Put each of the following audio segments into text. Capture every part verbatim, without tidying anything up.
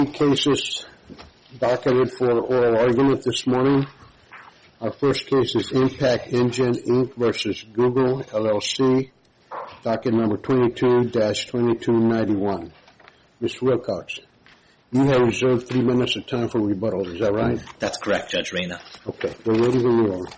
Cases docketed for oral argument this morning. Our first case is Impact Engine, Incorporated versus Google, L L C, docket number twenty-two dash twenty-two ninety-one. Miz Wilcox, you have reserved three minutes of time for rebuttal. Is that right? That's correct, Judge Reyna. Okay. We're ready when you are.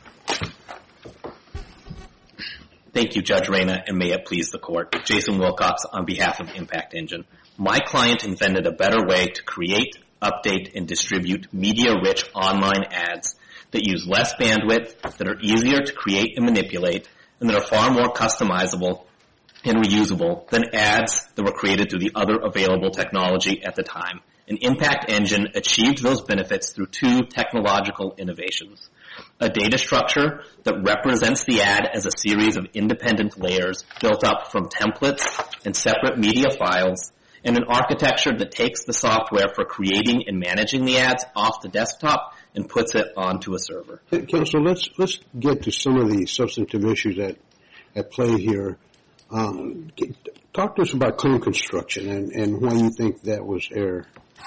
Thank you, Judge Reyna, and may it please the Court. Jason Wilcox on behalf of Impact Engine. My client invented a better way to create, update, and distribute media-rich online ads that use less bandwidth, that are easier to create and manipulate, and that are far more customizable and reusable than ads that were created through the other available technology at the time. And Impact Engine achieved those benefits through two technological innovations. A data structure that represents the ad as a series of independent layers built up from templates and separate media files, and an architecture that takes the software for creating and managing the ads off the desktop and puts it onto a server. Counsel, let's let's get to some of the substantive issues at, at play here. Um, talk to us about claim construction and, and why you think that was error.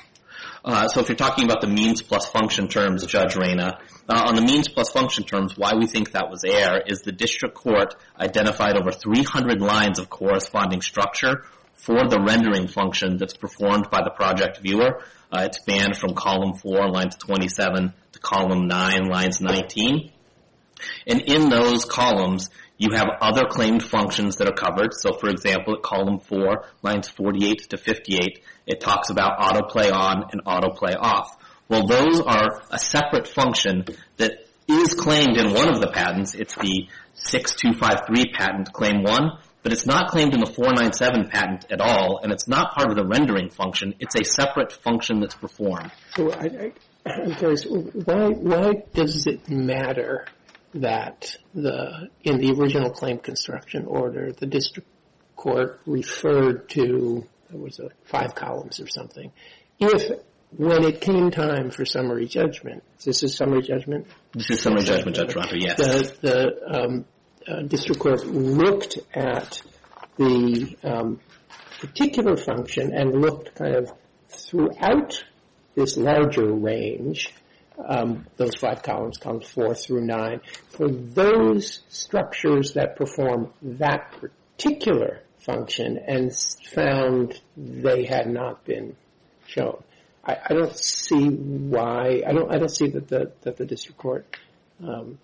Uh, so if you're talking about the means plus function terms, Judge Reyna, uh, on the means plus function terms, why we think that was error is the district court identified over three hundred lines of corresponding structure for the rendering function that's performed by the project viewer. Uh, it spanned from column four, lines twenty-seven, to column nine, lines nineteen. And in those columns, you have other claimed functions that are covered. So, for example, at column four, lines forty-eight to fifty-eight, it talks about autoplay on and autoplay off. Well, those are a separate function that is claimed in one of the patents. It's the six two five three patent, claim one, but it's not claimed in the four ninety-seven patent at all, and it's not part of the rendering function. It's a separate function that's performed. So I, I, I'm curious, why, why does it matter that the in the original claim construction order, the district court referred to, there was a five columns or something, if when it came time for summary judgment, this is summary judgment? This is summary judgment, Judge Toronto, yes. The, the um, uh, district court looked at the um, particular function and looked kind of throughout this larger range, Um, those five columns, columns four through nine, for those structures that perform that particular function and found they had not been shown. I, I don't see why. I don't. I don't see that the that the district court um,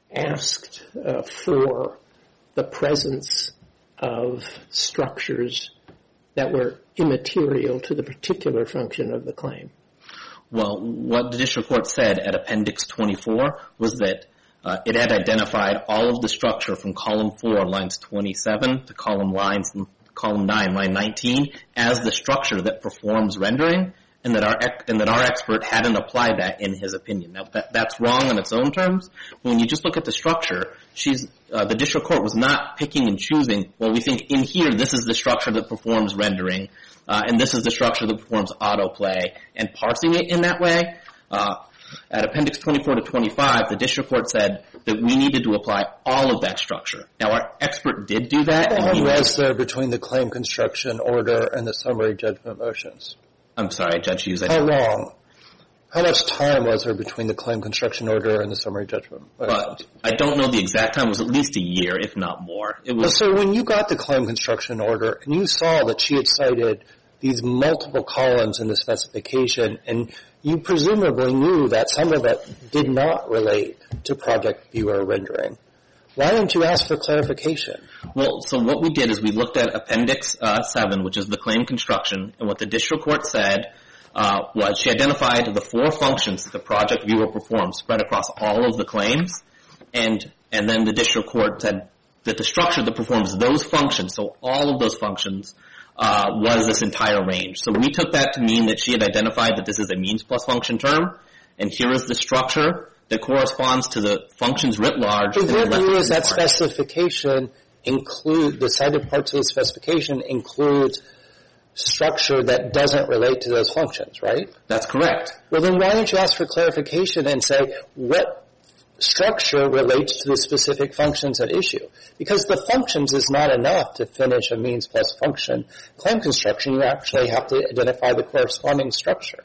asked uh, for the presence of structures that were immaterial to the particular function of the claim. Well, what the district court said at Appendix twenty-four was that uh, it had identified all of the structure from column four, lines twenty-seven, to column lines, column nine, line nineteen, as the structure that performs rendering, and that our and that our expert hadn't applied that in his opinion. Now, that, that's wrong on its own terms. When you just look at the structure, she's uh, the district court was not picking and choosing. Well, we think in here this is the structure that performs rendering. Uh, and this is the structure that performs autoplay, and parsing it in that way. Uh, at Appendix twenty-four to twenty-five, the district court said that we needed to apply all of that structure. Now, our expert did do that. How long was there between the claim construction order and the summary judgment motions? I'm sorry, Judge Hughes. I How long? How much time was there between the claim construction order and the summary judgment motions? Uh, I don't know the exact time. It was at least a year, if not more. It was. So when you got the claim construction order and you saw that she had cited these multiple columns in the specification, and you presumably knew that some of it did not relate to project viewer rendering, why didn't you ask for clarification? Well, so what we did is we looked at Appendix uh, seven, which is the claim construction, and what the district court said uh, was she identified the four functions that the project viewer performs spread across all of the claims, and and then the district court said that the structure that performs those functions, so all of those functions, uh, was this entire range. So we took that to mean that she had identified that this is a means plus function term, and here is the structure that corresponds to the functions writ large. But what you is that specification include, the cited parts of the specification includes structure that doesn't relate to those functions, right? That's correct. Well, then why didn't you ask for clarification and say what structure relates to the specific functions at issue. Because the functions is not enough to finish a means plus function claim construction. You actually have to identify the corresponding structure.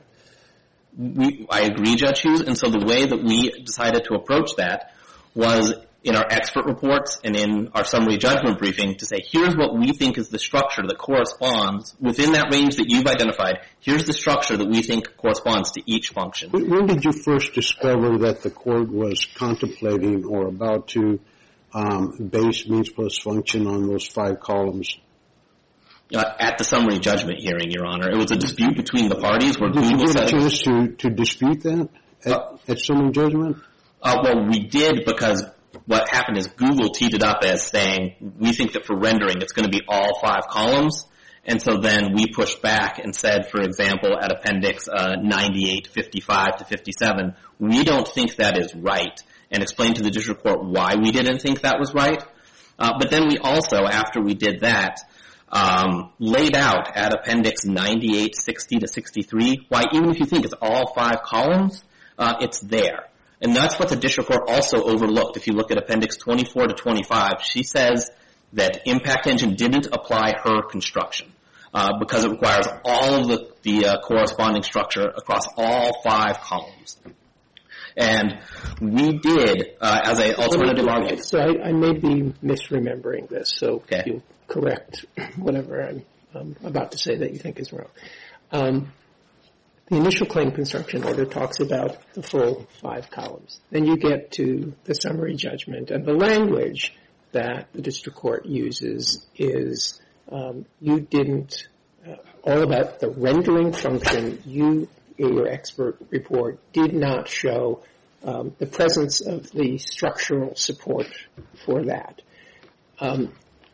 We, I agree, Judge Hughes, and so the way that we decided to approach that was in our expert reports and in our summary judgment briefing to say, here's what we think is the structure that corresponds within that range that you've identified. Here's the structure that we think corresponds to each function. When did you first discover that the court was contemplating or about to um, base means plus function on those five columns? Uh, at the summary judgment hearing, Your Honor. It was a dispute between the parties where Did Google you get a said... chance to, to dispute that at, Uh, at summary judgment? Uh, well, we did because what happened is Google teed it up as saying, we think that for rendering it's going to be all five columns. And so then we pushed back and said, for example, at Appendix uh, ninety-eight, fifty-five to fifty-seven, we don't think that is right, and explained to the district court why we didn't think that was right. Uh, but then we also, after we did that, um, laid out at Appendix ninety-eight, sixty to sixty-three, why even if you think it's all five columns, uh, it's there. And that's what the district court also overlooked. If you look at Appendix twenty-four to twenty-five, she says that Impact Engine didn't apply her construction uh, because it requires all of the, the uh, corresponding structure across all five columns. And we did, uh, as an alternative argument. So I, I may be misremembering this, so Okay. you correct whatever I'm um, about to say that you think is wrong. Um, the initial claim construction order talks about the full five columns. Then you get to the summary judgment, and the language that the district court uses is um, you didn't, uh, all about the rendering function, you, in your expert report, did not show um, the presence of the structural support for that. Um,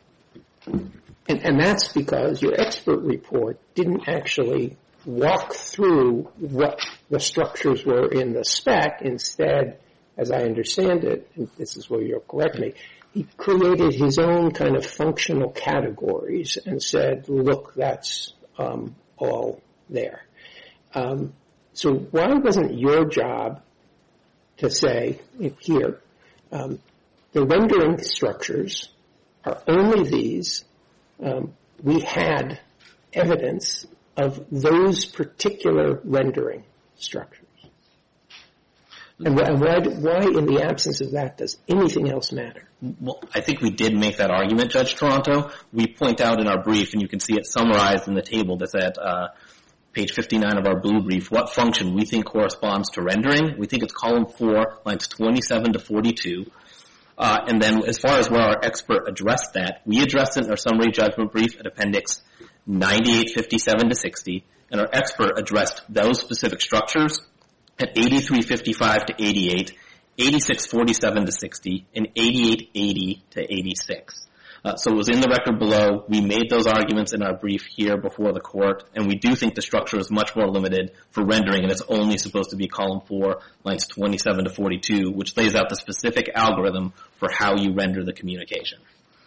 and, and that's because your expert report didn't actually walk through what the structures were in the spec. Instead, as I understand it, and this is where you'll correct me, he created his own kind of functional categories and said, look, that's um, all there. Um, so why wasn't your job to say here, um, the rendering structures are only these. Um, we had evidence of those particular rendering structures. And why, why, in the absence of that, does anything else matter? Well, I think we did make that argument, Judge Toronto. We point out in our brief, and you can see it summarized in the table that's at uh, page fifty-nine of our blue brief, what function we think corresponds to rendering. We think it's column four, lines twenty-seven to forty-two. Uh, and then as far as where our expert addressed that, we addressed it in our summary judgment brief at Appendix ninety-eight, fifty-seven to sixty, and our expert addressed those specific structures at eighty-three, fifty-five to eighty-eight, eighty-six, forty-seven to sixty, and eighty-eight, eighty to eighty-six. Uh, so it was in the record below. We made those arguments in our brief here before the court, and we do think the structure is much more limited for rendering, and it's only supposed to be column four, lines twenty-seven to forty-two, which lays out the specific algorithm for how you render the communication.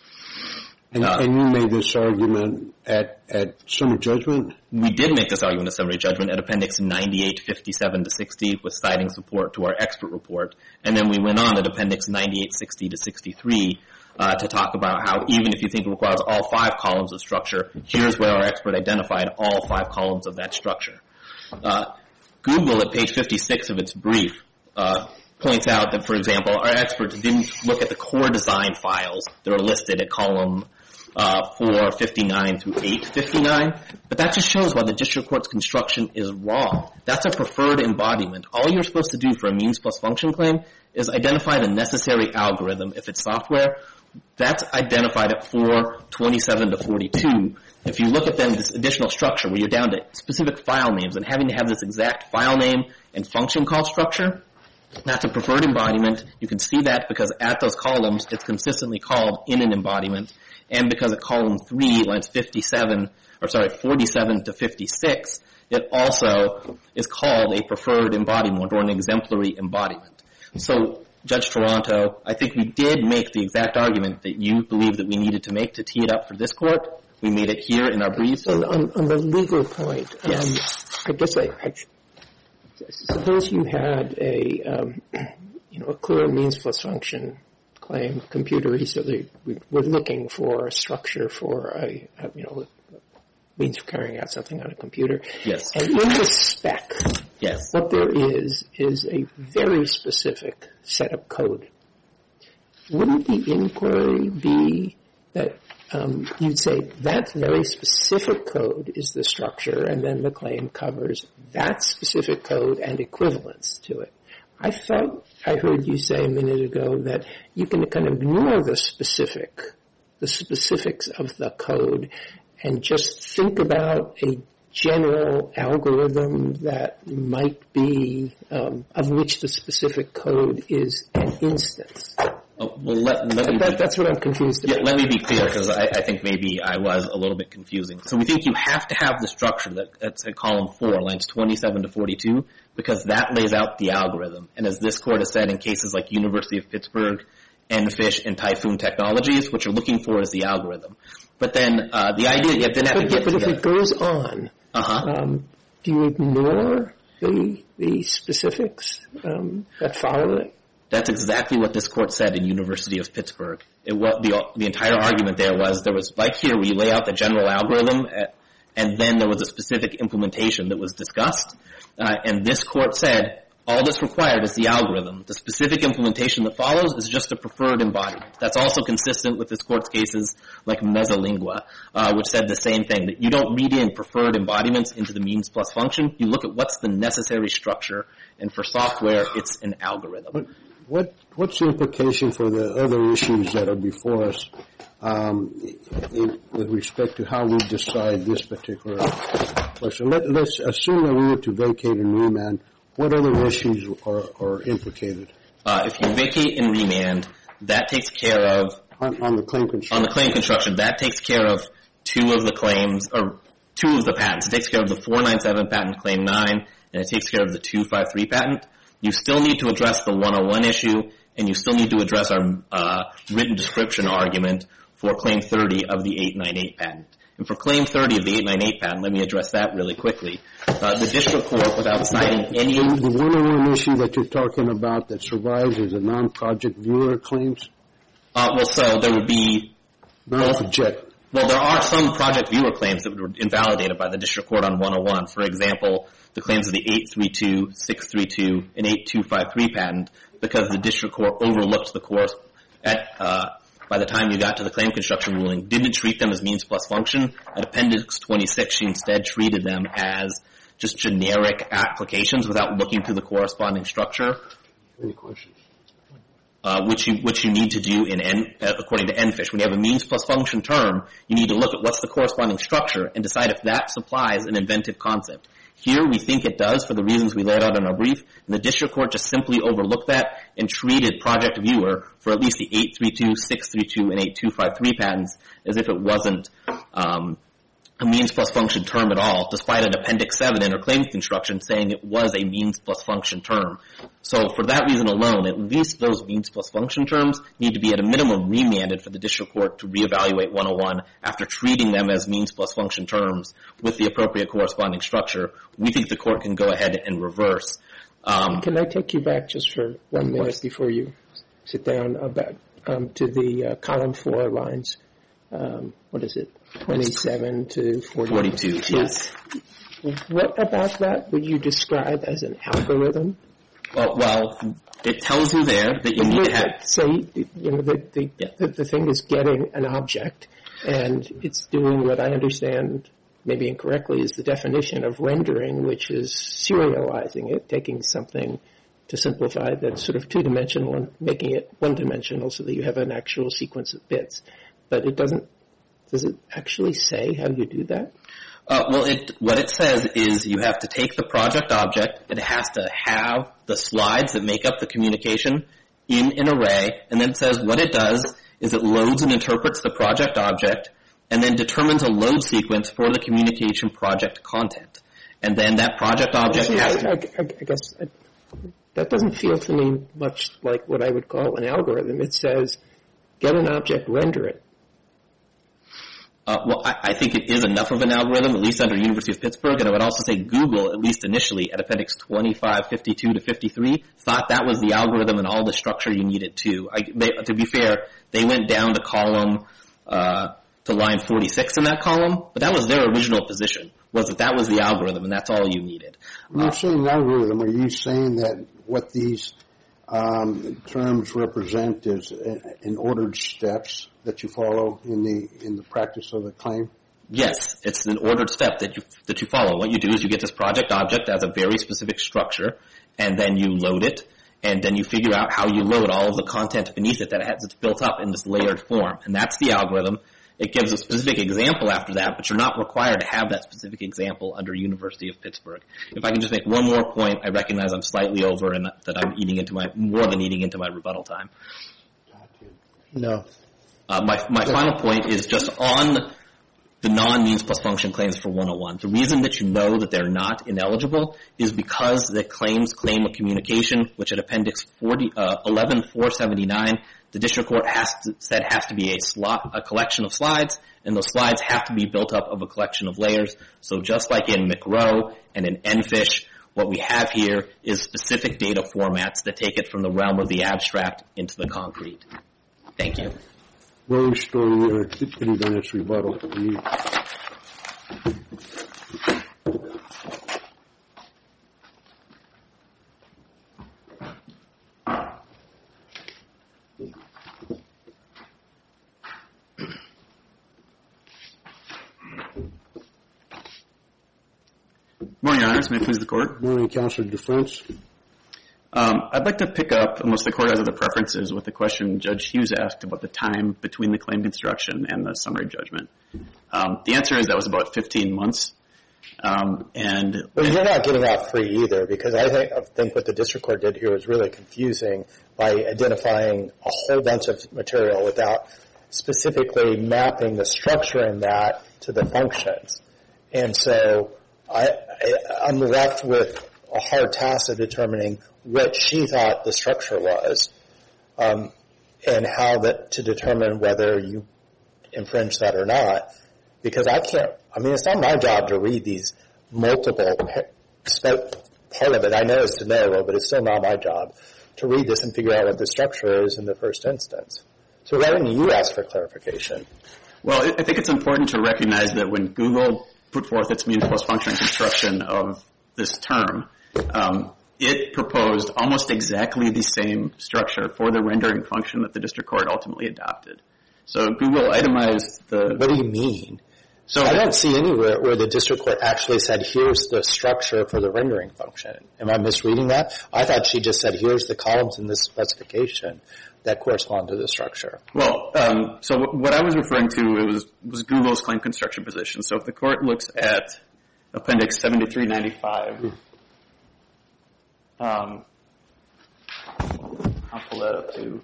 And, Uh, and you made this argument at, at summary judgment? We did make this argument at summary judgment at Appendix ninety-eight, fifty-seven to sixty with citing support to our expert report. And then we went on at Appendix ninety-eight, sixty to sixty-three uh, to talk about how even if you think it requires all five columns of structure, here's where our expert identified all five columns of that structure. Uh, Google at page fifty-six of its brief uh, points out that, for example, our expert didn't look at the core design files that are listed at column Uh, four fifty-nine through eight fifty-nine, but that just shows why the district court's construction is wrong. That's a preferred embodiment. All you're supposed to do for a means plus function claim is identify the necessary algorithm. If it's software, that's identified at four twenty-seven to forty-two. If you look at then this additional structure where you're down to specific file names and having to have this exact file name and function call structure, that's a preferred embodiment. You can see that because at those columns, it's consistently called in an embodiment. And because at column three, lines fifty-seven, or sorry, forty-seven to fifty-six, it also is called a preferred embodiment or an exemplary embodiment. So, Judge Toronto, I think we did make the exact argument that you believe that we needed to make to tee it up for this court. We made it here in our brief. So on, on the legal point, Yes. um, I guess I, I suppose you had a um, you know, a clear means plus function claim, computery, so they, we're looking for a structure for a, a you know, means for carrying out something on a computer. Yes. And in the spec, yes, what there is is a very specific set of code. Wouldn't the inquiry be that um, you'd say that very specific code is the structure, and then the claim covers that specific code and equivalence to it? I thought I heard you say a minute ago that you can kind of ignore the specific, the specifics of the code and just think about a general algorithm that might be, um, of which the specific code is an instance. Oh, well, let, let me that, be, that's what I'm confused about. Yeah, let me be clear, because I, I think maybe I was a little bit confusing. So we think you have to have the structure that, that's at column four, lines twenty-seven to forty-two, because that lays out the algorithm. And as this court has said in cases like University of Pittsburgh, EnFish, and Typhoon Technologies, what you're looking for is the algorithm. But then uh, the idea you then have but, to get but to if the, it goes on, uh-huh. um, do you ignore the the specifics um, that follow it? That's exactly what this court said in University of Pittsburgh. It was, the, the entire argument there was there was, like here, where you lay out the general algorithm, at, and then there was a specific implementation that was discussed. Uh, and this court said all that's required is the algorithm. The specific implementation that follows is just a preferred embodiment. That's also consistent with this court's cases like Mesolingua, uh, which said the same thing, that you don't read in preferred embodiments into the means plus function. You look at what's the necessary structure, and for software, it's an algorithm. But what what's the implication for the other issues that are before us um, in, with respect to how we decide this particular question? Let, let's assume that we were to vacate and remand. What other issues are, are implicated? Uh, if you vacate and remand, that takes care of On, on the claim construction. on the claim construction. That takes care of two of the claims, or two of the patents. It takes care of the four ninety-seven patent, claim nine, and it takes care of the two fifty-three patent. You still need to address the one oh one issue, and you still need to address our uh, written description argument for claim thirty of the eight ninety-eight patent. And for claim thirty of the eight ninety-eight patent, let me address that really quickly. Uh, the district court, without citing any... The one oh one issue that you're talking about that survives is the non-project viewer claims? Uh, well, so there would be... Non-project. Well, there are some project viewer claims that were invalidated by the district court on one oh one. For example, the claims of the eight thirty-two, six thirty-two, and eight two fifty-three patent, because the district court overlooked the course at, uh, by the time you got to the claim construction ruling, didn't treat them as means plus function. At Appendix twenty-six, she instead treated them as just generic applications without looking through the corresponding structure. Any questions? Uh, which you which you need to do in N, uh, according to EnFish. When you have a means plus function term, you need to look at what's the corresponding structure and decide if that supplies an inventive concept. Here, we think it does for the reasons we laid out in our brief, and the district court just simply overlooked that and treated Project Viewer for at least the eight thirty-two, six thirty-two, and eight two fifty-three patents as if it wasn't um, a means plus function term at all, despite an Appendix seven in her claims construction saying it was a means plus function term. So for that reason alone, at least those means plus function terms need to be at a minimum remanded for the district court to reevaluate one oh one after treating them as means plus function terms with the appropriate corresponding structure. We think the court can go ahead and reverse. Um, Can I take you back just for one minute before you sit down about um, to the uh, column four lines? Um, what is it? twenty-seven to forty. forty-two, yes. What about that would you describe as an algorithm? Well, well, it tells you there that you need to have... Say, you know, the, the, Yeah. the, the thing is getting an object, and it's doing what I understand, maybe incorrectly, is the definition of rendering, which is serializing it, taking something to simplify that's sort of two-dimensional and making it one-dimensional so that you have an actual sequence of bits. But it doesn't, does it actually say how you do that? Uh, well, it, what it says is you have to take the project object, it has to have the slides that make up the communication in an array, and then it says what it does is it loads and interprets the project object, and then determines a load sequence for the communication project content. And then that project object See, has I, to... I, I guess I, that doesn't feel to me much like what I would call an algorithm. It says, get an object, render it. Uh, well, I, I think it is enough of an algorithm, at least under University of Pittsburgh, and I would also say Google, at least initially, at Appendix twenty-five, fifty-two to fifty-three, thought that was the algorithm and all the structure you needed too. I, they, to be fair, they went down to column, uh, to line forty-six in that column, but that was their original position, was that that was the algorithm and that's all you needed. When you're saying algorithm, are you saying that what these um, terms represent is in ordered steps that you follow in the in the practice of the claim? Yes, it's an ordered step that you that you follow. What you do is you get this project object as a very specific structure, and then you load it, and then you figure out how you load all of the content beneath it that has it's built up in this layered form, and that's the algorithm. It gives a specific example after that, but you're not required to have that specific example under University of Pittsburgh. If I can just make one more point, I recognize I'm slightly over and that I'm eating into my, more than eating into my rebuttal time. No. Uh, my, my final point is just on the non-means plus function claims for one oh one. The reason that you know that they're not ineligible is because the claims claim a communication, which at Appendix forty, uh, eleven four seventy-nine, the district court has to, said has to be a slot, a collection of slides, and those slides have to be built up of a collection of layers. So just like in McRow and in EnFish, what we have here is specific data formats that take it from the realm of the abstract into the concrete. Thank you. We'll restore your three minutes rebuttal. Morning, Your Honors. May it please the Court. Morning, Counselor DeFrance. Um, I'd like to pick up, unless the Court has other preferences, with the question Judge Hughes asked about the time between the claim construction and the summary judgment. Um, the answer is that was about fifteen months. Um, and Well, you're not getting off free either, because I think, I think what the district court did here was really confusing by identifying a whole bunch of material without specifically mapping the structure in that to the functions. And so I, I, I'm left with a hard task of determining what she thought the structure was, um, and how that to determine whether you infringe that or not. Because I can't, I mean, it's not my job to read these multiple, part of it I know is de novo, but it's still not my job to read this and figure out what the structure is in the first instance. So why didn't you ask for clarification? Well, I think it's important to recognize that when Google put forth its means plus function construction of this term, um, it proposed almost exactly the same structure for the rendering function that the district court ultimately adopted. So Google itemized the... What do you mean? So I don't see anywhere where the district court actually said, here's the structure for the rendering function. Am I misreading that? I thought she just said, here's the columns in this specification that correspond to the structure. Well, um, so what I was referring to it was, was Google's claim construction position. So if the court looks at Appendix seventy-three ninety-five, um, I'll pull that up too.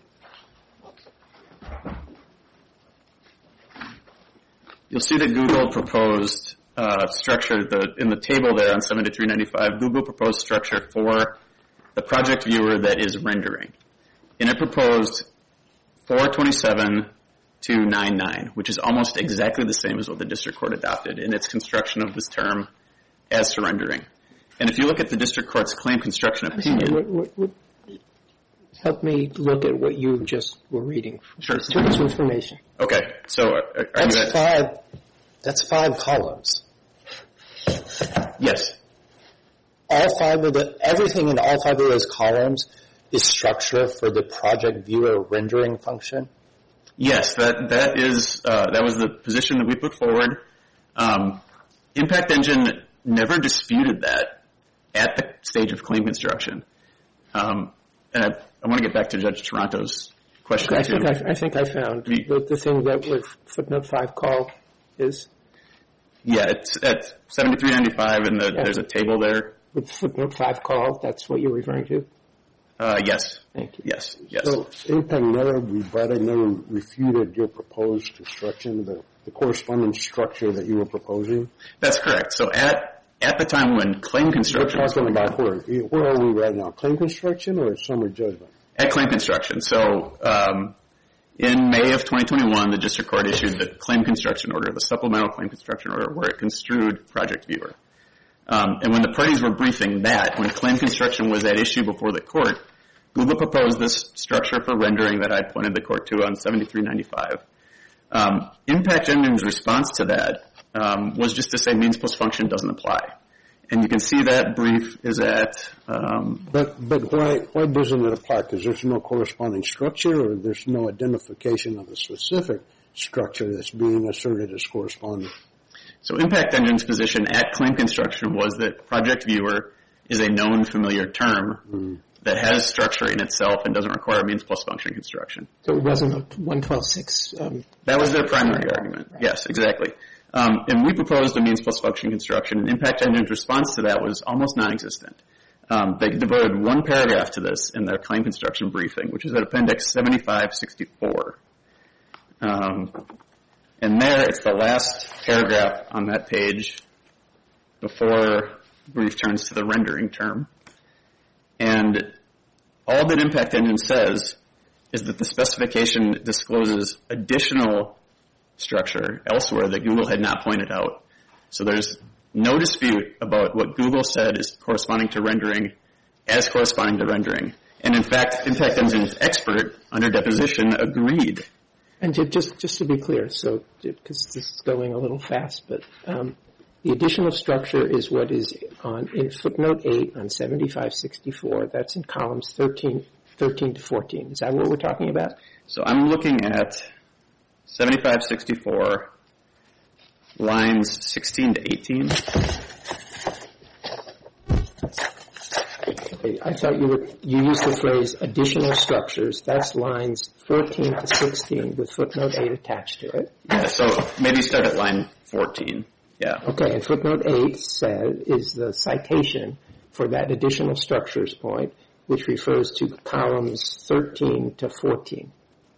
You'll see that Google proposed uh, structure the, in the table there on seventy-three ninety-five. Google proposed structure for the project viewer that is rendering. And it proposed four twenty-seven to ninety-nine, which is almost exactly the same as what the district court adopted in its construction of this term as to rendering. And if you look at the district court's claim construction opinion... What, what, what, help me look at what you just were reading. Sure. Too much information. Okay, so are, are That's you at... five, that's five columns. Yes. All five of the, everything in all five of those columns is structure for the project viewer rendering function? Yes, that that is uh, that was the position that we put forward. Um, Impact Engine never disputed that at the stage of claim construction. Um, and I, I want to get back to Judge Toronto's question I too. think I, I think I found The- the, the thing that with footnote five call is Yeah, it's at seventy-three ninety-five, and the, Yeah. there's a table there. with footnote five call. That's what you're referring to. Uh, yes, Thank you. yes, yes. So Impact never rebutted, never refuted your proposed construction, the, the corresponding structure that you were proposing? That's correct. So at at the time when claim We're construction was talking going about where, where are we right now? Claim construction or summary judgment? at claim construction. So um, In May of twenty twenty-one, the district court issued the claim construction order, the supplemental claim construction order, where it construed Project Viewer. Um, and when the parties were briefing that, when claim construction was at issue before the court, Google proposed this structure for rendering that I pointed the court to on seventy-three ninety-five. Um, Impact Engine's response to that um, was just to say means plus function doesn't apply. And you can see that brief is at... Um, But but why why doesn't it apply? Because there's no corresponding structure, or there's no identification of a specific structure that's being asserted as corresponding. So Impact Engine's position at claim construction was that Project Viewer is a known familiar term mm. that has structure in itself and doesn't require means plus function construction. So it wasn't a one twelve six... Um, that was their primary argument. Right. Yes, exactly. Um, and we proposed a means plus function construction, and Impact Engine's response to that was almost non-existent. Um, they devoted one paragraph to this in their claim construction briefing, which is at Appendix seventy-five sixty-four. Um, and there, it's the last paragraph on that page before the brief turns to the rendering term. And all that Impact Engine says is that the specification discloses additional structure elsewhere that Google had not pointed out. So there's no dispute about what Google said is corresponding to rendering as corresponding to rendering. And in fact, Impact Engine's expert under deposition agreed. And to, just just to be clear, so because this is going a little fast, but um, the additional structure is what is on in footnote eight on seventy-five sixty-four. That's in columns thirteen, thirteen to fourteen. Is that what we're talking about? So I'm looking at seventy-five sixty-four, lines sixteen to eighteen. Okay, I thought you were, you used the phrase additional structures. That's lines fourteen to sixteen with footnote eight attached to it. Yeah, so maybe start at line fourteen. Yeah. Okay, and footnote eight says, is the citation for that additional structures point, which refers to columns thirteen to fourteen.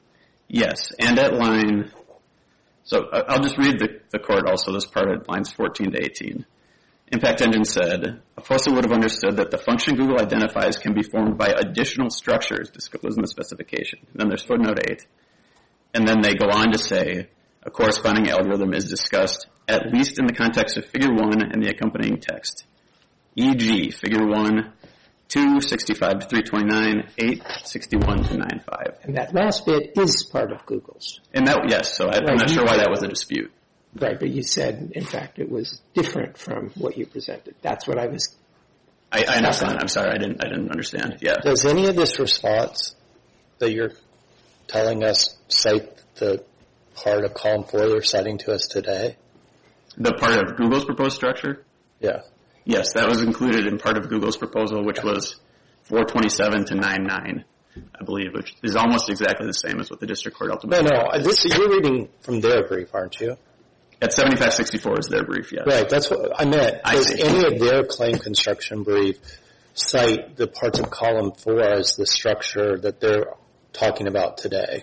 Yes, and at line, so I'll just read the, the court also, this part at lines fourteen to eighteen. Impact Engine said, a person would have understood that the function Google identifies can be formed by additional structures disclosed in the specification. And then there's footnote eight. And then they go on to say, a corresponding algorithm is discussed at least in the context of figure one and the accompanying text. for example, figure one, two, sixty-five to three twenty-nine, eight, sixty-one to ninety-five. And that last bit is part of Google's. And that, yes, so I, I'm not sure why that was a dispute. Right, but you said, in fact, it was different from what you presented. That's what I was... I, I understand. I'm sorry, I didn't I didn't understand. Yeah. Does any of this response that you're telling us cite the part of column four you're citing to us today? The part of Google's proposed structure? Yeah. Yes, that was included in part of Google's proposal, which was four twenty-seven to ninety-nine, I believe, which is almost exactly the same as what the district court ultimately... No, no, this, you're reading from their brief, aren't you? At seventy-five sixty-four is their brief, yes. Right, that's what I meant. I Does see. any of their claim construction brief cite the parts of column four as the structure that they're talking about today?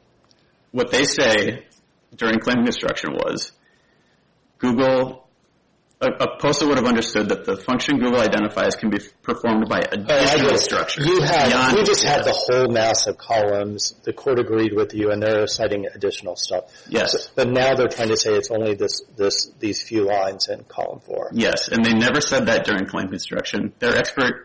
What they say during claim construction was Google... A, a poster would have understood that the function Google identifies can be performed by additional oh, structures. You had, you just had yes. the whole mass of columns. The court agreed with you, and they're citing additional stuff. Yes. So, but now they're trying to say it's only this, this, these few lines in column four. Yes, and they never said that during claim construction. Their expert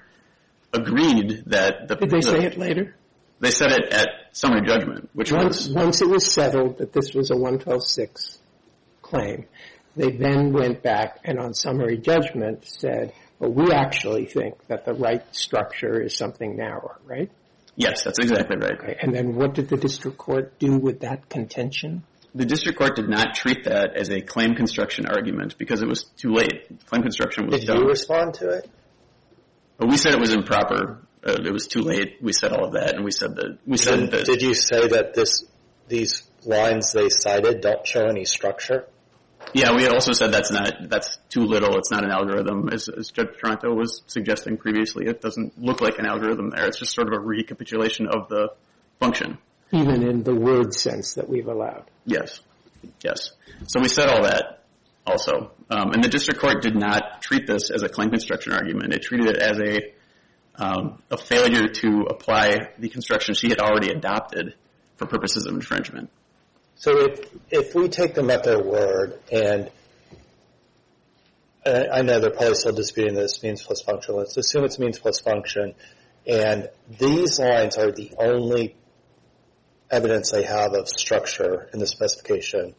agreed that... The, Did they the, say it later? They said it at summary judgment, which once, was... Once it was settled that this was a one twelve six claim, they then went back and on summary judgment said, well, we actually think that the right structure is something narrower, right? Yes, that's exactly right. Okay. And then what did the district court do with that contention? The district court did not treat that as a claim construction argument because it was too late. Claim construction was did done. Did you respond to it? But we said it was improper. Uh, it was too late. We said all of that, and we said that... We said did, that, did you say that this these lines they cited don't show any structure? Yeah, we also said that's not that's too little. It's not an algorithm, as, as Judge Toronto was suggesting previously. It doesn't look like an algorithm there. It's just sort of a recapitulation of the function. Even in the word sense that we've allowed. Yes, yes. So we said all that also. Um, and the district court did not treat this as a claim construction argument. It treated it as a um, a failure to apply the construction she had already adopted for purposes of infringement. So if if we take them at their word, and uh, I know they're probably still disputing this means plus function. Let's assume it's means plus function, and these lines are the only evidence they have of structure in the specification.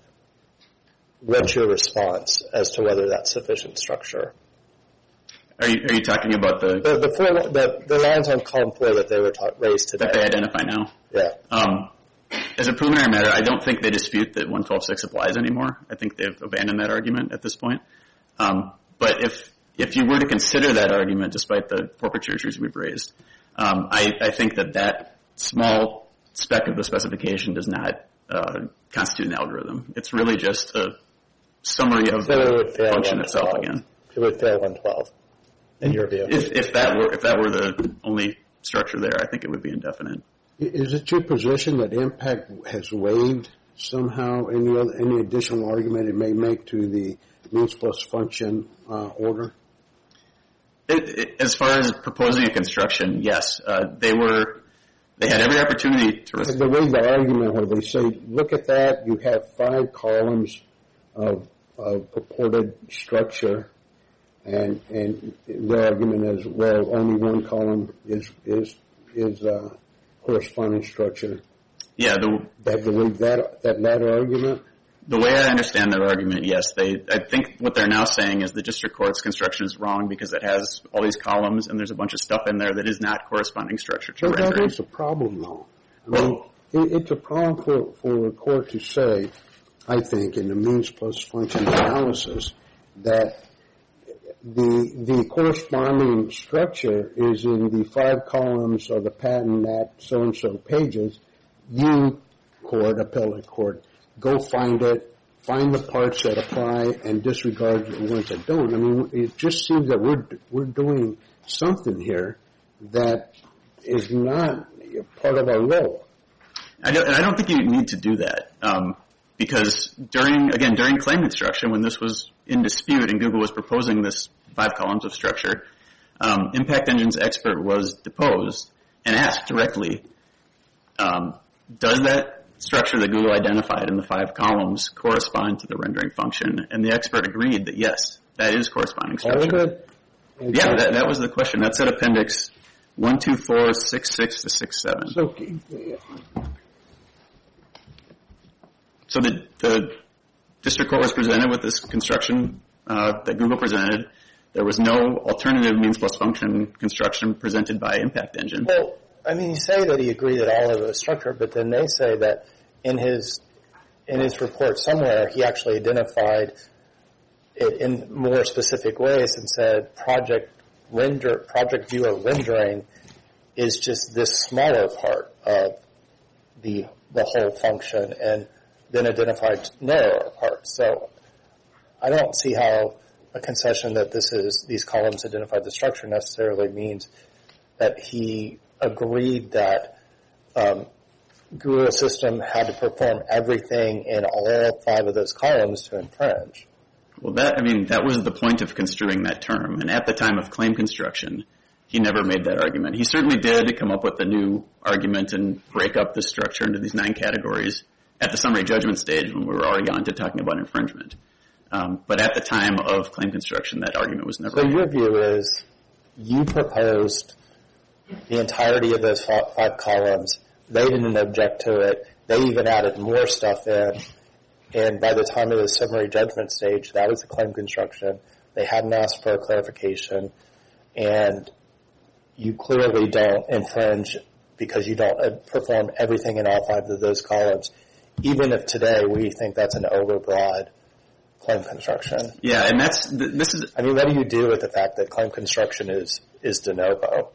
What's your response as to whether that's sufficient structure? Are you, are you talking about the... The, the, four, the, the lines on column four that they were ta- raised today. That they identify now? Yeah. Um, as a preliminary matter, I don't think they dispute that one twelve point six applies anymore. I think they've abandoned that argument at this point. Um, but if if you were to consider that argument, despite the forfeiture issues we've raised, um, I, I think that that small speck of the specification does not uh, constitute an algorithm. It's really just a summary of so the function itself again. It would fail one twelve, in your view. If, if that were if that were the only structure there, I think it would be indefinite. Is it your position that Impact has waived somehow any other, any additional argument it may make to the means plus function uh, order? It, it, as far as proposing a construction, yes, uh, they were. They had every opportunity to. Res- the way the argument where they say, look at that, you have five columns of, of purported structure, and and the argument is, well, only one column is is is uh, corresponding structure. Yeah, the that believe that that latter argument. The way I understand their argument, yes, they. I think what they're now saying is the district court's construction is wrong because it has all these columns and there's a bunch of stuff in there that is not corresponding structure to but rendering. That is a problem, though. I mean, it, it's a problem for for a court to say, I think, in the means plus function analysis, that the the corresponding structure is in the five columns of the patent at so and so pages. You, court, appellate court, go find it, find the parts that apply, and disregard the ones that don't. I mean, it just seems that we're we're doing something here that is not part of our role. I don't, and I don't think you need to do that um, because during, again, during claim construction, when this was in dispute and Google was proposing this five columns of structure, um, Impact Engine's expert was deposed and asked directly, um, does that structure that Google identified in the five columns correspond to the rendering function? And the expert agreed that yes, that is corresponding structure. Yeah, that, that was the question. That's at appendix one two four six six to six seven. So, so the, the district court was presented with this construction uh, that Google presented. There was no alternative means plus function construction presented by Impact Engine. Well, I mean, you say that he agreed that all of it was structured, but then they say that in his in his report somewhere he actually identified it in more specific ways and said project render project viewer rendering is just this smaller part of the the whole function, and then identified narrower parts. So I don't see how a concession that this is these columns identify the structure necessarily means that he agreed that um, Google system had to perform everything in all five of those columns to infringe. Well, that, I mean, that was the point of construing that term. And at the time of claim construction, he never made that argument. He certainly did come up with a new argument and break up the structure into these nine categories at the summary judgment stage when we were already on to talking about infringement. Um, but at the time of claim construction, that argument was never So made. your view is you proposed the entirety of those five columns. They didn't object to it. They even added more stuff in. And by the time of the summary judgment stage, that was the claim construction. They hadn't asked for a clarification. And you clearly don't infringe because you don't perform everything in all five of those columns, even if today we think that's an overbroad claim construction. Yeah, and that's, this is... I mean, what do you do with the fact that claim construction is, is de novo?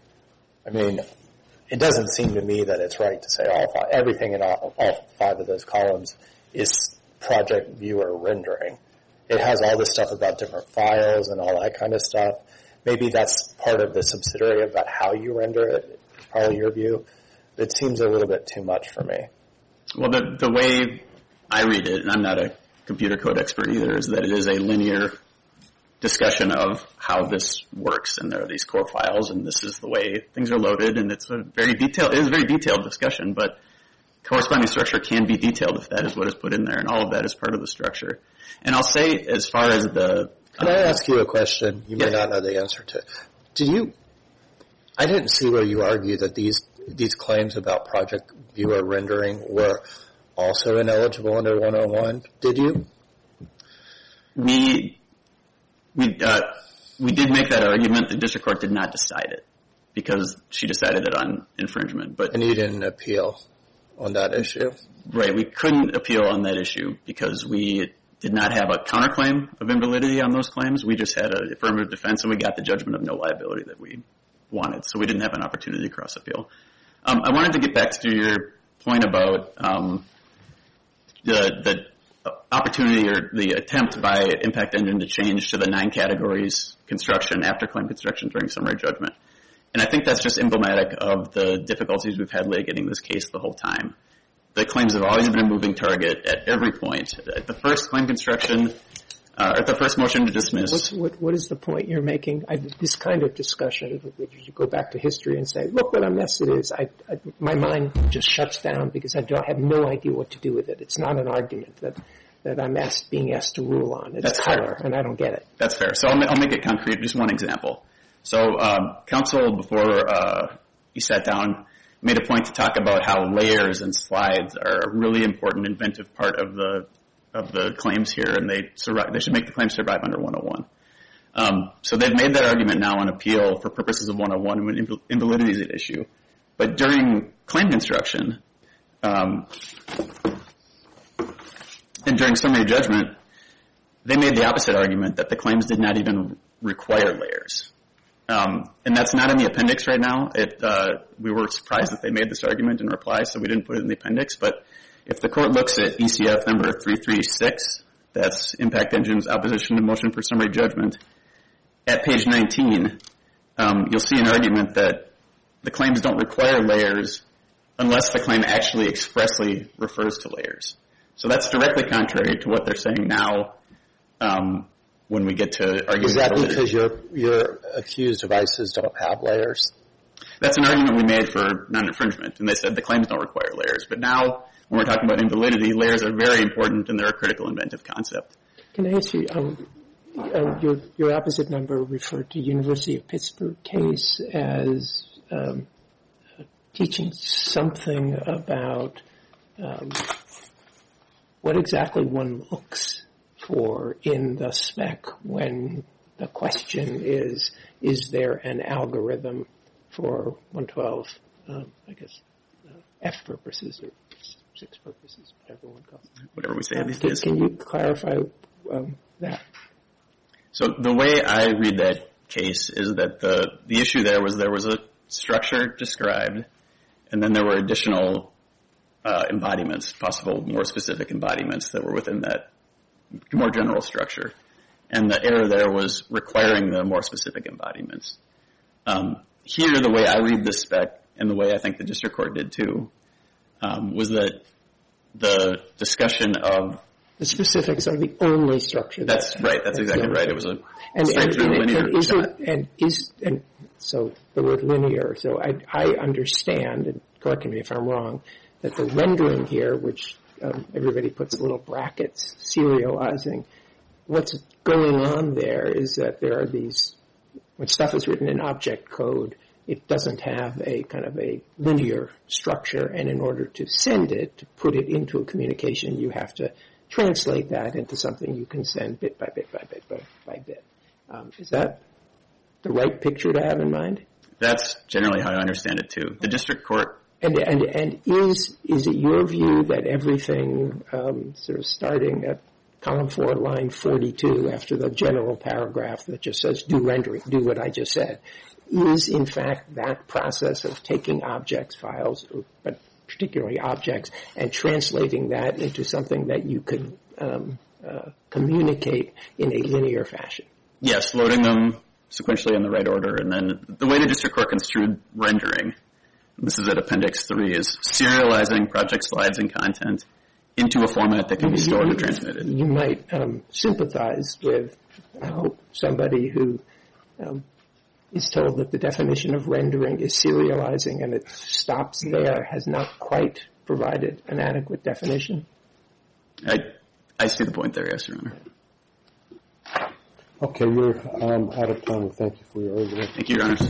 I mean, it doesn't seem to me that it's right to say all five, everything in all, all five of those columns is project viewer rendering. It has all this stuff about different files and all that kind of stuff. Maybe that's part of the subsidiary about how you render it. It's probably your view. It seems a little bit too much for me. Well, the, the way I read it, and I'm not a computer code expert either, is that it is a linear discussion of how this works, and there are these core files, and this is the way things are loaded, and it's a very detailed, it is a very detailed discussion, but corresponding structure can be detailed if that is what is put in there, and all of that is part of the structure. And I'll say, as far as the... Can I ask you a question you may Yeah. not know the answer to? Did you... I didn't see where you argue that these these claims about project viewer rendering were also ineligible under one oh one. Did you? We we uh, we did make that argument. The district court did not decide it because she decided it on infringement. But And you didn't appeal on that issue? right, we couldn't appeal on that issue because we did not have a counterclaim of invalidity on those claims. We just had an affirmative defense, and we got the judgment of no liability that we wanted. So we didn't have an opportunity to cross appeal. Um, I wanted to get back to your point about um, the the opportunity or the attempt by Impact Engine to change to the nine categories construction after claim construction during summary judgment. And I think that's just emblematic of the difficulties we've had litigating this case the whole time. The claims have always been a moving target at every point. At the first claim construction, uh, at the first motion to dismiss. What's, what, what is the point you're making? I, this kind of discussion, if you go back to history and say, look what a mess it is, I, I, my mind just shuts down because I don't I have no idea what to do with it. It's not an argument that, that I'm asked, being asked to rule on. It's That's color, fair. and I don't get it. That's fair. So I'll, ma- I'll make it concrete. Just one example. So um, counsel, before uh, he sat down, made a point to talk about how layers and slides are a really important inventive part of the of the claims here, and they survive, they should make the claims survive under one oh one. Um, so they've made that argument now on appeal for purposes of one oh one when inval- invalidity is at issue. But during claim construction um, and during summary judgment, they made the opposite argument that the claims did not even require layers. Um, and that's not in the appendix right now. It, uh, we were surprised that they made this argument in reply, so we didn't put it in the appendix. But if the court looks at E C F number three three six, that's Impact Engine's opposition to motion for summary judgment, at page nineteen, um, you'll see an argument that the claims don't require layers unless the claim actually expressly refers to layers. So that's directly contrary to what they're saying now. Um, when we get to argue. Is that because your your accused devices don't have layers? That's an argument we made for non-infringement, and they said the claims don't require layers. But now, when we're talking about invalidity, layers are very important, and they're a critical inventive concept. Can I ask you, um, uh, your, your opposite number referred to University of Pittsburgh case as um, teaching something about um, what exactly one looks for in the spec when the question is, is there an algorithm for one twelve, um, I guess, uh, F purposes or six purposes, whatever one calls it. Whatever we say these Can, days. can you clarify um, that? So the way I read that case is that the, the issue there was there was a structure described, and then there were additional uh, embodiments, possible more specific embodiments that were within that more general structure. And the error there was requiring the more specific embodiments. Um, here, the way I read this spec, and the way I think the district court did too, um, was that the discussion of... The specifics are the only structure. That's that, right. That's exactly right. It was a and, straight and, through and, linear and is shot. it, and is and so the word linear. So I, I understand, and correct me if I'm wrong, that the rendering here, which um, everybody puts little brackets serializing, what's going on there is that there are these, when stuff is written in object code, it doesn't have a kind of a linear structure, and in order to send it, to put it into a communication, you have to translate that into something you can send bit by bit by bit by, by bit. Um, is that the right picture to have in mind? That's generally how I understand it too. The district court... And and and is is it your view that everything um, sort of starting at column four, line forty-two, after the general paragraph that just says do rendering, do what I just said, is in fact that process of taking objects, files, but particularly objects, and translating that into something that you can um, uh, communicate in a linear fashion? Yes, loading them sequentially in the right order, and then the way the district court construed rendering, this is at Appendix three, is serializing project slides and content into a format that can be stored or transmitted. You might um, sympathize with, I hope, somebody who um, is told that the definition of rendering is serializing and it stops there, has not quite provided an adequate definition? I, I see the point there, yes, Your Honor. Okay, you're um, out of time. Thank you for your argument. Thank you, Your Honors.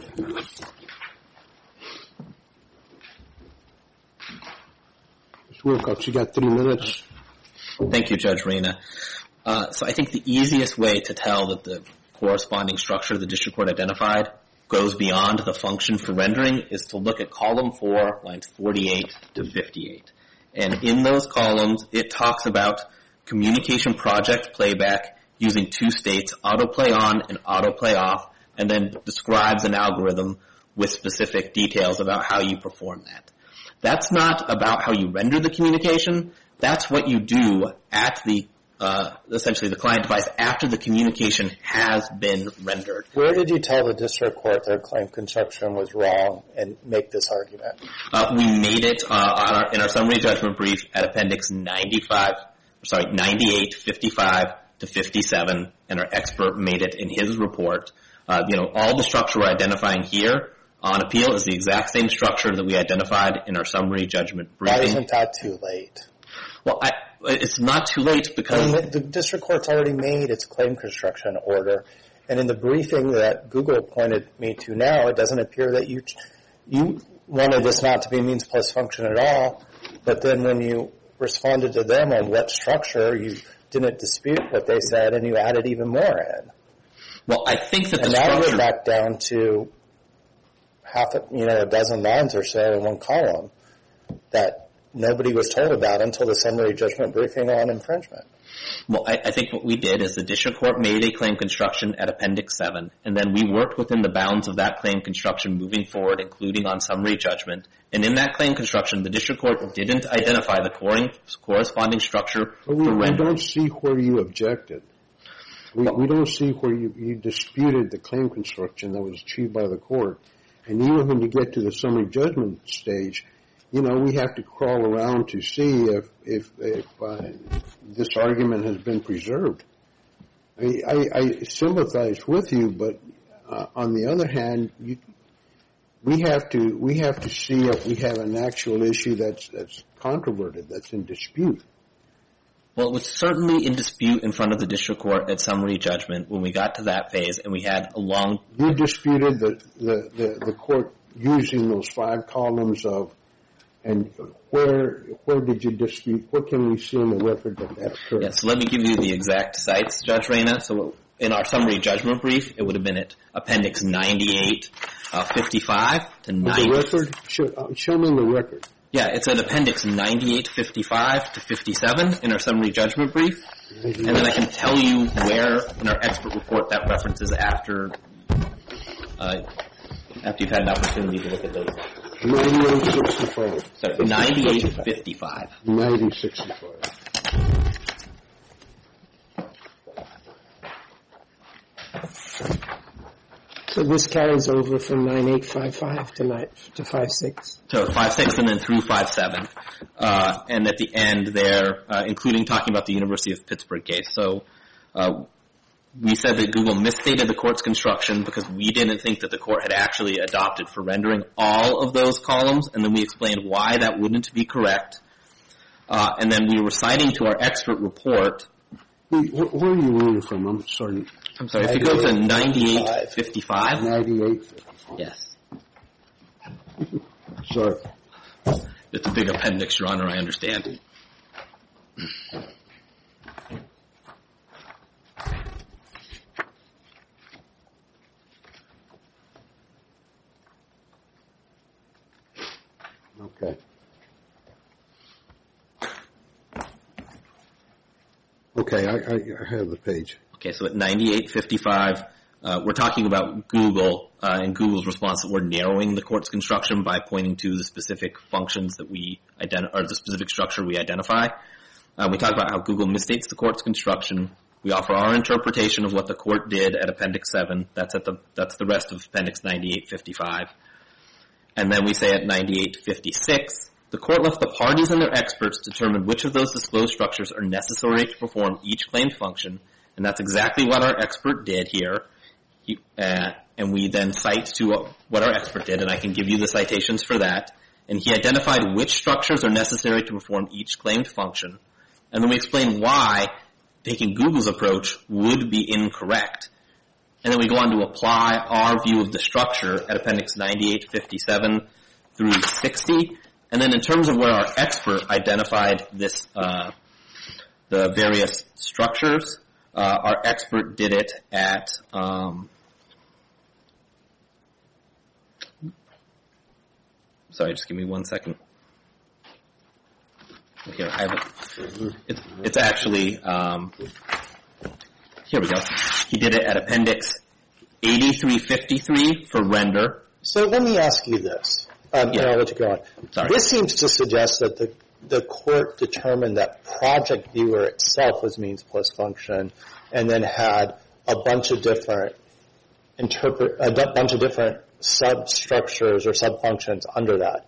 Miz Wilcox, you got three minutes. Thank you, Judge Reyna. Uh, so I think the easiest way to tell that the corresponding structure the district court identified goes beyond the function for rendering is to look at column four, lines forty-eight to fifty-eight. And in those columns, it talks about communication project playback using two states, autoplay on and autoplay off, and then describes an algorithm with specific details about how you perform that. That's not about how you render the communication. That's what you do at the, uh, essentially the client device after the communication has been rendered. Where did you tell the district court their claim construction was wrong and make this argument? Uh, we made it uh, on our, in our summary judgment brief at Appendix ninety-five, sorry, ninety-eight, fifty-five to fifty-seven, and our expert made it in his report. Uh, you know, all the structure we're identifying here on appeal is the exact same structure that we identified in our summary judgment briefing. Why isn't that too late? Well, I, it's not too late because... I mean, the district court's already made its claim construction order, and in the briefing that Google pointed me to now, it doesn't appear that you you wanted this not to be means plus function at all, but then when you responded to them on what structure, you didn't dispute what they said, and you added even more in. Well, I think that the and now structure... we're back down to half, a, you know, a dozen lines or so in one column that nobody was told about until the summary judgment briefing on infringement. Well, I, I think what we did is the district court made a claim construction at Appendix seven, and then we worked within the bounds of that claim construction moving forward, including on summary judgment. And in that claim construction, the district court didn't identify the cor- corresponding structure But we, for we render. don't see where you objected. We, we don't see where you, you disputed the claim construction that was achieved by the court. And even when you get to the summary judgment stage, you know, we have to crawl around to see if if, if uh, this argument has been preserved. I, I, I sympathize with you, but uh, on the other hand, you, we have to we have to see if we have an actual issue that's that's controverted, that's in dispute. Well, it was certainly in dispute in front of the district court at summary judgment when we got to that phase, and we had a long... You disputed the, the, the, the court using those five columns of, and where where did you dispute? What can we see in the record that that occurred? Yes, so let me give you the exact sites, Judge Reyna. So in our summary judgment brief, it would have been at Appendix ninety-eight, uh, fifty-five to ninety. The record? Show, uh, show me the record. Yeah, it's at Appendix ninety-eight, fifty-five to fifty-seven in our summary judgment brief. And then I can tell you where in our expert report that references after uh, after you've had an opportunity to look at those. ninety-eight sixty-five. Sorry, ninety-eight fifty-five. ninety sixty-five. So this carries over from nine eight five five to nine to five six. So five six and then through five seven, uh, and at the end there, uh, including talking about the University of Pittsburgh case. So uh, we said that Google misstated the court's construction because we didn't think that the court had actually adopted for rendering all of those columns, and then we explained why that wouldn't be correct. Uh, and then we were citing to our expert report. Wait, where, where are you reading from? I'm sorry. I'm sorry. If you go to ninety-eight fifty-five. ninety-eight fifty-five. Yes. Sorry. It's a big appendix, Your Honor, I understand. Okay. Okay, I, I, I have the page. Okay, so at ninety-eight fifty-five, uh, we're talking about Google uh, and Google's response that we're narrowing the court's construction by pointing to the specific functions that we identify, or the specific structure we identify. Uh, we talk about how Google misstates the court's construction. We offer our interpretation of what the court did at Appendix seven. That's at the that's the rest of Appendix ninety-eight fifty-five. And then we say at ninety-eight fifty-six, the court left the parties and their experts determine which of those disclosed structures are necessary to perform each claimed function, and that's exactly what our expert did here. He, uh, and we then cite to what our expert did, and I can give you the citations for that. and he identified which structures are necessary to perform each claimed function. And then we explain why taking Google's approach would be incorrect. And then we go on to apply our view of the structure at Appendix ninety-eight fifty-seven through sixty. And then in terms of where our expert identified this, uh, the various structures, uh, our expert did it at, um, sorry, just give me one second. Here, I have it. It's, it's actually, um, here we go. He did it at Appendix eighty-three fifty-three for render. So let me ask you this. Um, Yeah. and I'll let you go on. Sorry. This seems to suggest that the the court determined that Project Viewer itself was means plus function, and then had a bunch of different interpret a d- bunch of different substructures or subfunctions under that.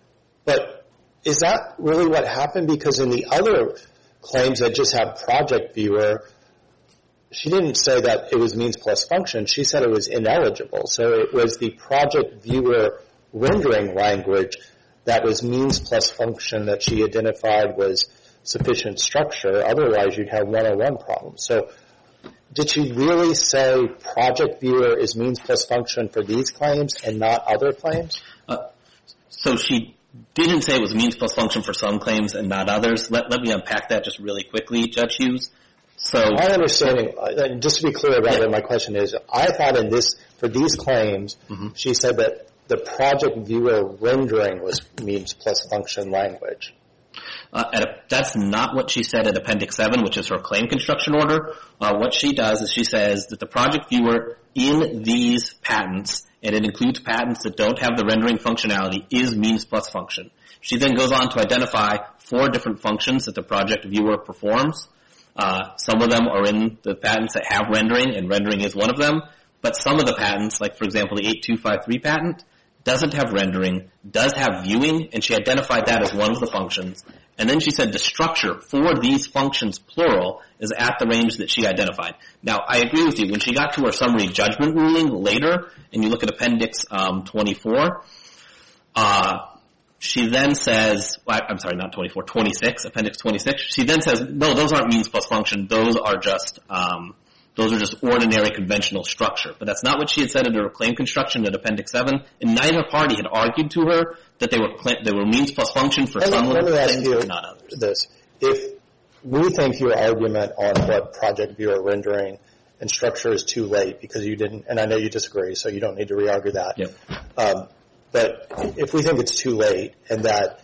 But is that really what happened? Because in the other claims that just have Project Viewer, she didn't say that it was means plus function. She said it was ineligible. So it was the Project Viewer rendering language that was means plus function that she identified was sufficient structure. Otherwise, you'd have one oh one problems. So did she really say Project Viewer is means plus function for these claims and not other claims? Uh, so she didn't say it was means plus function for some claims and not others. Let, let me unpack that just really quickly, Judge Hughes. So My understanding, uh, just to be clear about yeah. what my question is, I thought in this, for these claims, mm-hmm. she said that the Project Viewer rendering was means plus function language. Uh, at a, that's not what she said at Appendix seven, which is her claim construction order. Uh, what she does is she says that the Project Viewer in these patents, and it includes patents that don't have the rendering functionality, is means plus function. She then goes on to identify four different functions that the Project Viewer performs. Uh, some of them are in the patents that have rendering, and rendering is one of them. But some of the patents, like for example the eight two five three patent, doesn't have rendering, does have viewing, and she identified that as one of the functions. And then she said the structure for these functions, plural, is at the range that she identified. Now, I agree with you. When she got to her summary judgment ruling later, and you look at Appendix um, twenty-four, uh, she then says, well, I'm sorry, not twenty-four, twenty-six, Appendix twenty-six, she then says, no, those aren't means plus function, those are just, um, those are just ordinary conventional structure. But that's not what she had said in her claim construction at Appendix seven, and neither party had argued to her that they were they were means plus function for let some me, let me ask things, you but not others. This. If we think your argument on what Project Viewer rendering and structure is too late because you didn't, and I know you disagree, so you don't need to re-argue that. Yep. Um, but if we think it's too late and that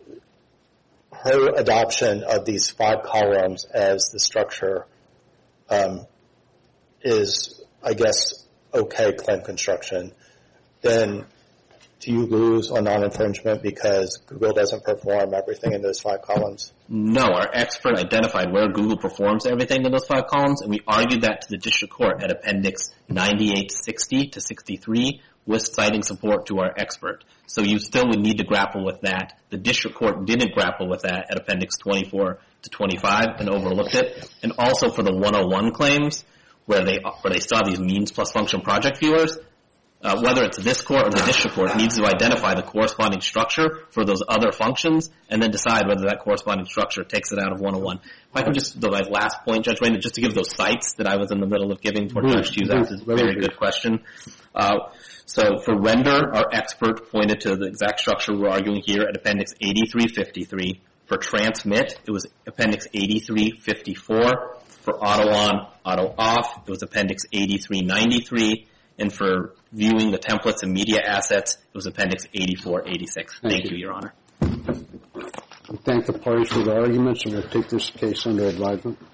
her adoption of these five columns as the structure um, is, I guess, okay claim construction, then do you lose on non-infringement because Google doesn't perform everything in those five columns? No, our expert identified where Google performs everything in those five columns, and we argued that to the district court at Appendix ninety-eight sixty to sixty-three with citing support to our expert. So you still would need to grapple with that. The district court didn't grapple with that at Appendix twenty-four to twenty-five and overlooked it. And also for the one oh one claims, where they where they saw these means plus function project viewers, uh, whether it's this court or the district court needs to identify the corresponding structure for those other functions and then decide whether that corresponding structure takes it out of one oh one. If I could just, the last point, Judge Raynor, just to give those cites that I was in the middle of giving toward Judge Hughes, that's a very good question. Uh, so for render, our expert pointed to the exact structure we're arguing here at Appendix eighty-three fifty-three. For transmit, it was Appendix eighty-three fifty-four. For auto on, auto off, it was Appendix eighty-three ninety-three. And for viewing the templates and media assets, it was Appendix eighty-four eighty-six. Thank, Thank you. you, Your Honor. We thank the parties for the arguments, and we'll take this case under advisement.